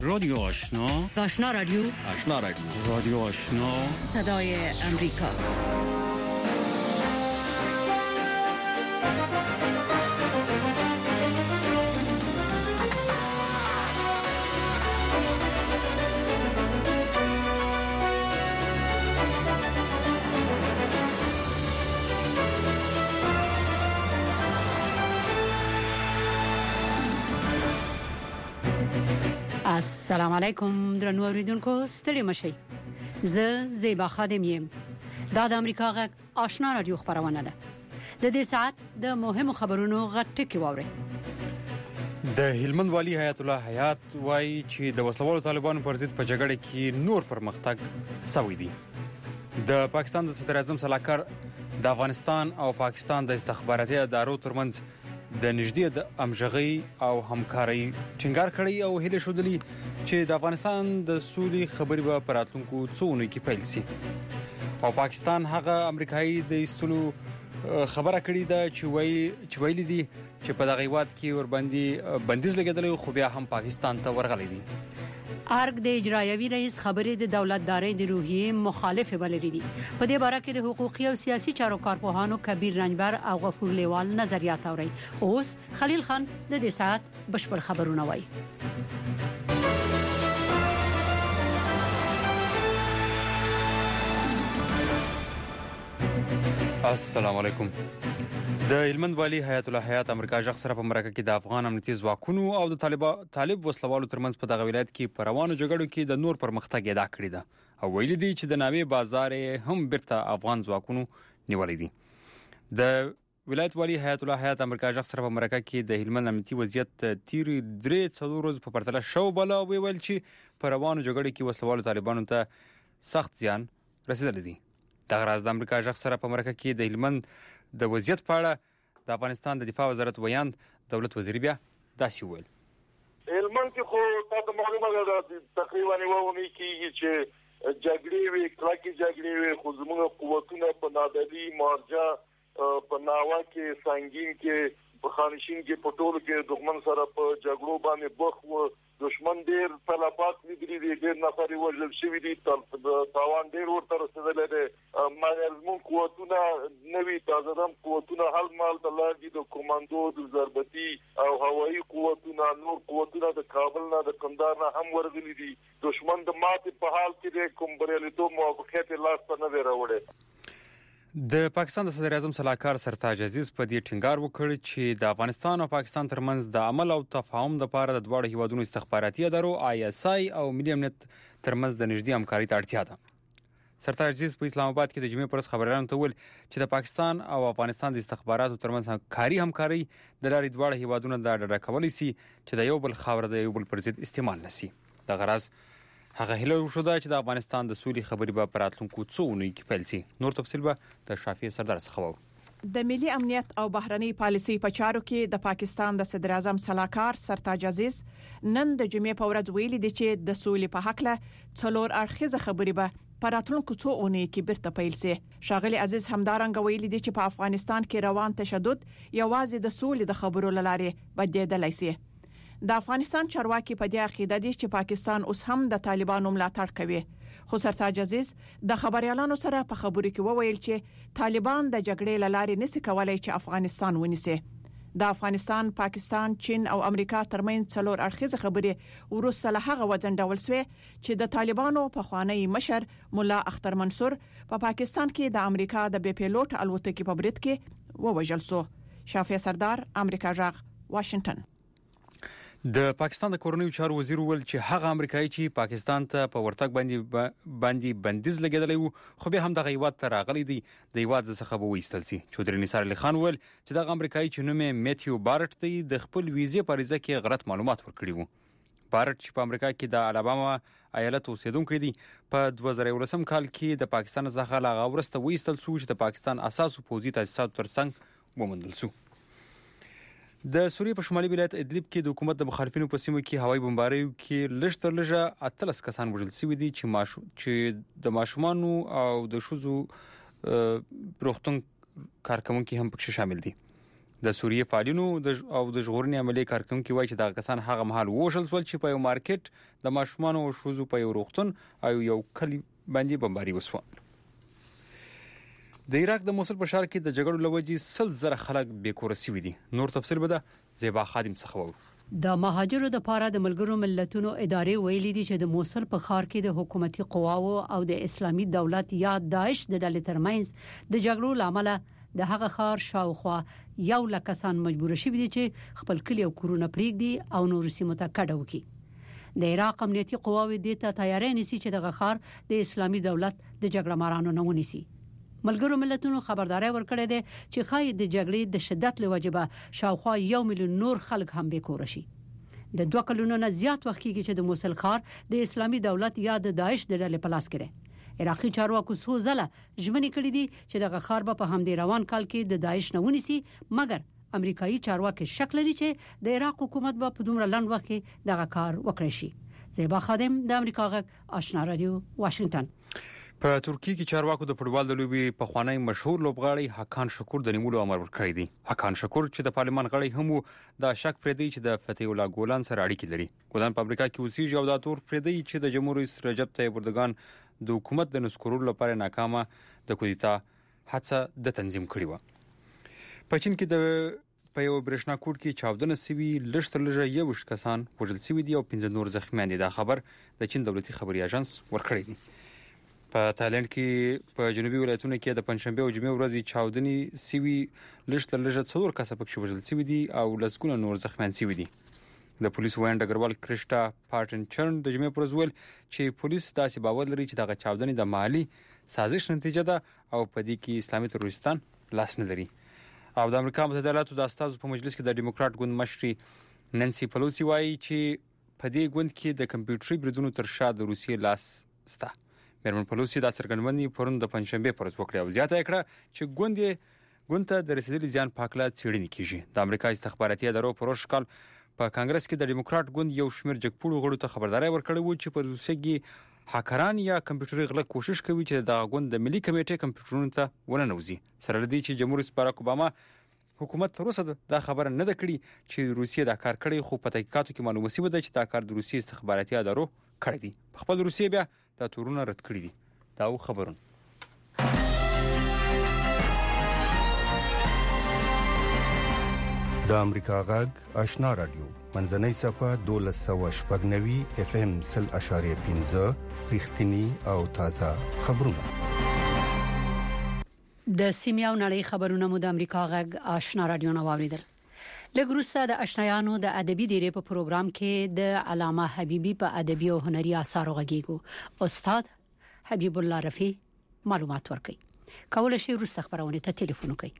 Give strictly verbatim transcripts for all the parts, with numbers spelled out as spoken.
رادیو آشنا، آشنا رادیو آشنا رادیو رادیو آشنا، صدای امریکا. السلام علیکم درنو اوریدونکو، ستړي مشئ. زه زیبا خادم یم. دا د امریکا غږ آشنا رادیو خبرونه ده. د دې ساعت د مهمو خبرونو غټ ټکی واورئ. د هلمند والی حیات الله حیات وایي چې د وسلوالو طالبانو پر ضد په جګړه کې نور پرمختګ شوی دی. د پاکستان د صدر اعظم صلاحکار د افغانستان او پاکستان د استخباراتي ادارو ترمنځ د نږدې د همغږي او همکاري ټینګار کړی او هله شودلی چې د افغانستان د سولې خبرې به پراتلونکو څونو کې پیل شي. او پاکستان هغه امریکایي د استلو خبره کړې ده چې وایي چې ویلي دي چې په دغه وخت کې ور باندې بندیز لګیدل خو بیا هم پاکستان ته ورغلي دي. ارګ د اجرایوي رئیس خبرې د دولتداري د روحیې مخالف بللې دي. په دې باره کې د حقوقي او سیاسي چارو کارپوهانو کبیر رنجبر او غفور لیوال نظریات اوري. خو اوس خلیل خان د دې ساعت بشپړ خبرونه وایي. السلام علیکم. د هلمند والی حیات الله حیات امریکا ژغ سره په مرکه کې د افغان امنیتي ځواکونو او د طالب طالب وسلوالو ترمنځ په دغه ولایت کې په روانو جګړو کې د نور پرمختګ ادعا کړې ده او ویلي دي چې د ناوې بازار هم برته افغان ځواکونو نیولې دي. د ولایت والی حیات الله حیات امریکا ژغ سره په مرکه کې د هلمند امنیتي وضعیت تیر درې څلور ورځې په پرتله شو بل او ویل چې په روانو جګړو کې وسلوالو طالبانو ته سخت زیان رسیدلی دی. دغه راز د امریکا ژغ سره په مرکه کې د هلمند د وضعیت په اړه د افغانستان د دفاع وزارت ویان دولت وزیر بیا داسې وویل. هلمند کې خو تاسو معلومه ده تقریبا یوونی کې چې جګړې وي کلاکي جګړې وي خو زموږ قوتونه په نادري مارجا په ناوا کې سنگین کې په خانشین کې په ټولو کې دښمن سره په جګړو باندې بخ دشمن ډیر طلبات لري دي ډیر نفر وژل شوی دي تاوان ډیر ورته رسیدلی دی. مګر قوتونه نوي تازه دم قوتونه حل مال د لاندې د کمانډو د ضربتي او هوایي قوتونه نور قوتونه د کابل نه د کندهار نه هم ورغلي دي. دشمن د ماتې په حال کې د کوم بریالیتوب موافقت لاس ته نه دی راوړی. د پاکستان د صدر اعظم صلاحکار سرتاج عزیز په دې ټینګار وکړ چې د افغانستان او پاکستان ترمنځ د عمل او تفاهم لپاره د دواړو هیوادونو استخباراتي ادارو آی اس آی او ملي امنیت ترمنځ د نږدې همکاري ته اړتیا ده. سرتاج عزیز په اسلام آباد کې د جمعې پر ورځ خبريالانو ته ویل چې د پاکستان او افغانستان د استخباراتو ترمنځ کاری همکاري د لارې دواړو هیوادونو د ډډه کولای شي چې د یو بل خاور د یو بل پر ضد استعمال نشي. د غرض هغه هله شو دا چې د افغانستان د سولې خبرې به پراتلونکو څو اونۍ کې پیل شي. نور تفصیل به د شافعي سردار څخه وو. د ملي امنیت او بهرنی پالیسي په چارو کې د پاکستان د صدر اعظم صلاحکار سرتاج عزیز نن د جمعې په ورځ ویلي دي چې د سولې په حق له څلور اړخیزه خبرې به پراتلونکو څو اونۍ کې بیرته پیل شي. شاغلي عزیز همدارنګ ویلي دي چې په افغانستان کې روان تشدد یوازې د سولې د خبرو لاره بدلیدلی شي. د افغانستان چارواکي په دې عقیده دي چې پاکستان اوس هم د طالبانو ملاتړ کوي. خو سرتاج عزیز د خبريالانو سره په خبرو کې وویل چې طالبان د جګړې لارې نشي کولای چې افغانستان ونیسي. د افغانستان، پاکستان، چین او امریکا ترمنځ څلور اړخیزه خبرې ورسته له هغه وځنډول شوې چې د طالبانو په خوانی مشر مولا اختر منصور په پا پاکستان کې د امریکا د بي پيلوټ الوتکې په برید کې ووژل شو. شافعي سردار امریکا ژغ واشنگټن. د پاکستان د کورنیو چارو وزیر ویل چې هغه امریکایي چې پاکستان ته په ورتګ باندې باندې بندیز لګیدلی وو خو به هم د غیوات تر راغلي دي د یواد څخه به وېستل شي. چودري نثار علي خان ویل چې د امریکایي چې نوم میتیو بارټ دی د خپل ویزې په اړه کې غلط معلومات ورکړي وو. بارټ چې په امریکا کې د الاباما ایالت اوسیدونکی دی په دوه زره یولسم کال کې د پاکستان څخه لا غوړسته وېستل شو چې د پاکستان اساسو پوځي تاسیسات ترڅنګ ومنل شو. د سوریې په شمالي ولایت ادلب کې د حکومت د مخالفینو په سیمو کې هوایي بمباریو کې لږ تر لږه اتلس کسان وژل شوي دي چې ماشو چې د ماشومانو او د ښځو روغتون کارکونکي هم پکې شامل دي. د سوریې فعالینو او د ژغورنې عملیې کارکونکو وایي چې دا کسان هغه مهال وژل شول چې په یو مارکیټ د ماشومانو او ښځو په یو روغتون او یو کلی باندې بمباري وسوه. د عراق د موصل په ښار کې د جګړو لوجې سل زره خلک بیکوره شوي دي. نور تفصیل به د زیبا خادم څخه وو. د مهاجرو د پاره د ملګرو ملتونو ادارې ویلي دي چې د موصل په ښار کې د حکومتي قواو او د اسلامي دولت یا داعش د ډلې ترمنځ د جګړو لامل د هغه ښار شاوخوا یو لک کسان مجبور شوي دي چې خپل کلی او کورونه پرېږدي او نور سیمو ته کډه وکړي. د عراق امنیتي قواوې د ته تیاری نیسي چې دغه ښار د اسلامي دولت د جګړه مارانو نه ونیسي. ملګرو ملتونو خبرداري ورکړې ده چې خای د جګړې د شدت له وجبه شاوخوا یو میلیون نور خلک هم بیکوره شي. د دوه کلونو نه زیات وخت کېږي چې د موصل ښار د اسلامي دولت یا د داعش د ډلې په لاس کې دی. عراقي چارواکو څو ځله ژمنې کړې دي چې دغه ښار به په همدې روان کال کې د داعش نه ونیسي، مګر امریکایي چارواکي شک لري چې د عراق حکومت به په دومره لنډ وخت کې دغه کار وکړي شي. زیبا خادم د امریکا غږ آشنا رادیو واشنگټن. په ترکیه کې چارواکو د فوټبال د لوبي په خوانی مشهور لوبغاړی حکان شکور د نیولو امر ورکړی دی. حکان شکور چې د پارلمان غړی هم وو، دا شک پرې دی چې د فتح الله ګولان سره اړیکې لري. ګولان په امریکا کې اوسېږي او دا تور پرې دی چې د جمهور رئیس رجب طیب اردوغان د حکومت د نسکورولو لپاره ناکامه د کودتا هڅه د تنظیم کړې و. په چین کې د په یو برېښنا کوټ کې چاودنه سوي لږ تر لږه یو شت کسان وژل شوي دي او پنځه نور زخمیان دي. دا خبر د چین دولتي خبري اژانس ورکړی دی. په تایلند کې په جنوبي ولایتونو کې د پنځشنبه او جمعې ورځې چاودنې سوي لږ تر لږه څلور کسه پکې وژل شوي دي او لسګونه نور زخمیان شوي دي. د پولیسو وایي ډګروال کرشټا پارټن چرن د جمعې پر ورځ ویل چې پولیس داسې باور لري چې دغه چاودنې د مالی سازش نتیجه ده او په دې کې اسلامي تروریستان لاس نه لري. او د امریکا متحده ایالاتو د استازو په مجلس کې د ډیموکرات ګوند مشري نانسي پلوسی وایي چې په دې ګوند کې د کمپیوټري بریدونو تر شا د روسیې لاس سته. میرمن پلوسی د څرګندونې پرون د پنځشنبه پر ورځ وکړه او زیاته کړه چې ګوند یې ګوند ته د رسیدلي زیان پاکله څېړنې کیږي. د امریکا استخباراتي ادارو پروش کال په کانګرس کې د ډیموکرات ګوند یو شمېر جګپوړو غړو ته خبرداري ورکړې و چې په روسیې کې هاکران یا کمپیوټري غلا کوشش کوي چې د غوند د ملي کمیټې کمپیوټرونو ته ورننوزي. سره لدی چې جمهور رئیس باراک اوباما حکومت تر اوسه دا خبره نه ده کړې چې روسیې دا کار کړی، خو په تحقیقاتو کې معلومه شوه چې دا کار د روسیې استخباراتي ادارو کړی دی. په خپل روسیې بیا دا تورونه رد کړی دي. دا خبرونه د امریکا غږ آشنا رادیو منځنۍ صفه دولس سوه شپږ نوي اف ام سل اشاریه پنځه رښتینی او تازه خبرونه. د سیمه او نړۍ خبرونه مو د امریکا غږ آشنا رادیو نو واوریدل. لګروسته د آشنایانو د ادبي دیره په پروګرام کې د علامه حبیبي په ادبي او هنري آثارو غږیږو. استاد حبیب الله رفیع معلومات ورکړي. کول شي روسته خبرونه ته ټلیفون وکړئ.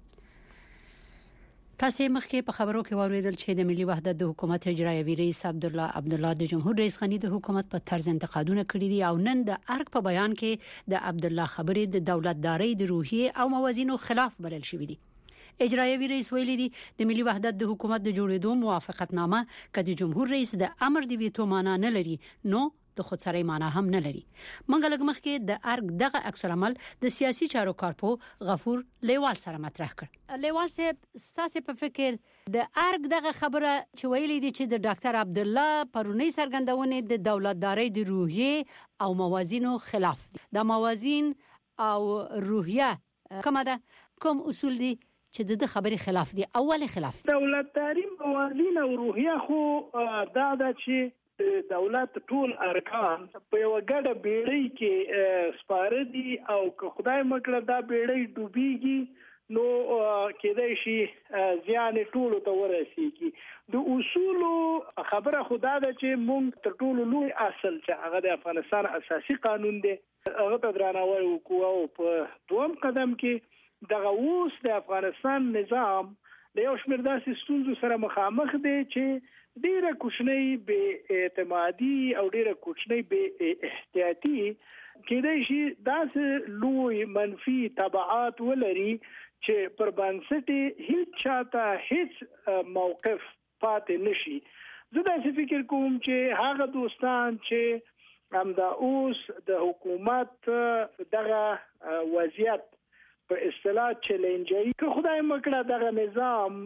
تاسو مخکې په خبرو کې واوریدل چې د ملي وحدت د حکومت اجرایوي رئیس عبد الله عبد الله د جمهور رئیس غنی د حکومت په طرز انتقادونه کړي دي او نن د ارګ په بیان کې د عبد الله خبرې د دولتداري د روحیه او موازینو خلاف بلل شوې دي. اجرایوي رئیس ویلي دي د ملي وحدت د حکومت د جوړېدو موافقتنامه کله جمهور رئیس د امر دی ویټو معنا نه لري نو د خودسرۍ معنا هم نه لري. منګل لګمخ کې د ارګ دغه عکس العمل د سیاسي چارو کارپو غفور لیوال سره مطرح کړ. لیوال صاحب ستاسو په فکر د ارګ دغه خبره چې ویلي دي چې د ډاکټر عبد الله پرونی سرګندونه د دولتداري د روحیه او موازینو خلاف دي. د موازین او روحیه کومه ده کوم اصول دي چې د خبرې خلاف دي؟ اول خلاف دولتداري موازین او روحیه خو دا د چې دولت ټول ارکان په یو ګډه بیړۍ کې سپاره دي او که خدای مکړه دا بیړۍ ډوبېږي نو کېدای شي زیان ټول ته ورسیږي. د اصول خبره خدا ده چې مونږ تر ټولو لوی اصل چې هغه د افغانستان اساسي قانون دی هغه ته درناوی وکړو او په دوم قدم کې دغه اوس د افغانستان نظام د یو شمېر داسې ستونزو سره مخامخ دی چې ډیره کوچنۍ بې اعتمادي او ډیره کوچنۍ بې احتیاطي کېدای شي داسې لوی منفي تبعات ولري چې پر بنسټ هیڅ چاته هیڅ موقف پاتې نشي. زه داسې فکر کوم چې هغه دوستان چې هم دا اوس د حکومت دغه وضعیت په اصطلاح چیلنجي که خدای مکړه دغه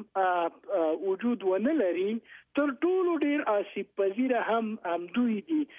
نظام وجود ونه لري تر ټولو ډیر آسیب پذیر هم هم دوی دي